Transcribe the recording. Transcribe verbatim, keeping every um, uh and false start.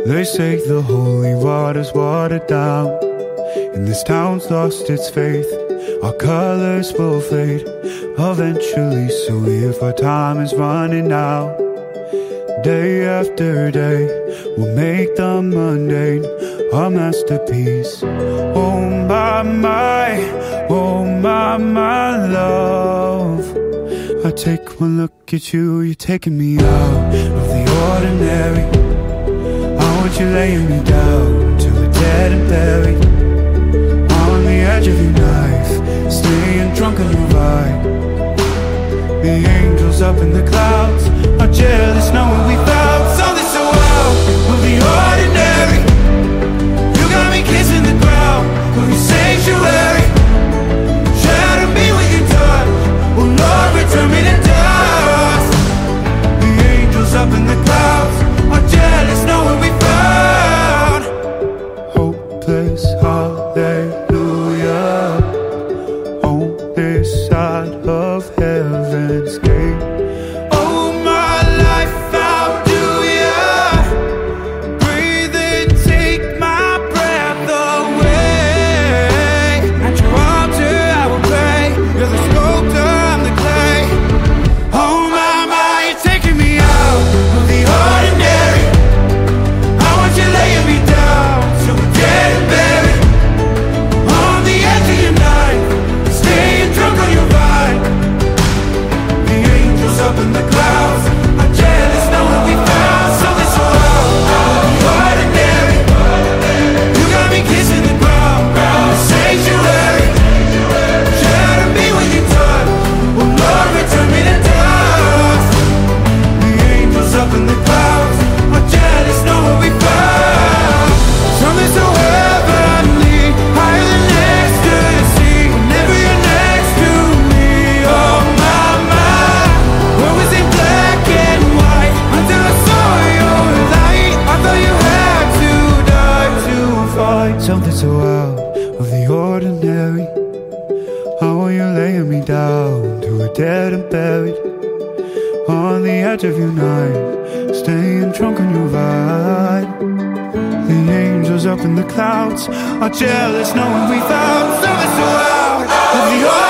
They say the holy water's watered down, and this town's lost its faith. Our colors will fade eventually, so if our time is running out, day after day, we'll make the mundane a masterpiece. Oh my, my, oh my, my love, I take one look at you, you're taking me out of the ordinary. I want you laying me down till we're dead and buried, on the edge of your knife, staying drunk on your ride. The angels up in the clouds are jealous knowing we found something so out of the ordinary. You got me kissing the ground of your sanctuary. Shadow me with your touch, oh Lord, return me to dust. The angels up in the clouds are jealous knowing we found hopeless hallelujah on this side of heaven's gate. Oh my life, how do ya breathe and take my breath away? At your altar I will pray, you're the sculptor, I'm the clay. Oh my, my, you're taking me out of the ordinary. I want you laying me down till we're dead and buried, on the edge of your night, staying drunk on your ride. The angels up in the clouds are jealous knowing we found something so out of the ordinary. You got me kissing the ground, the sanctuary. Shadow me with your touch, oh Lord, return me to dust. The angels up in the clouds are jealous knowing we found something so heavenly, higher than ecstasy. Whenever you're next to me, oh my, my, where was it black and white until I saw your light? I thought you had to die to find something so out of the ordinary. How are you laying me down till we're dead and buried, on the edge of your night, staying drunk on your ride. The angels up in the clouds are jealous knowing we found something so out of the ordinary.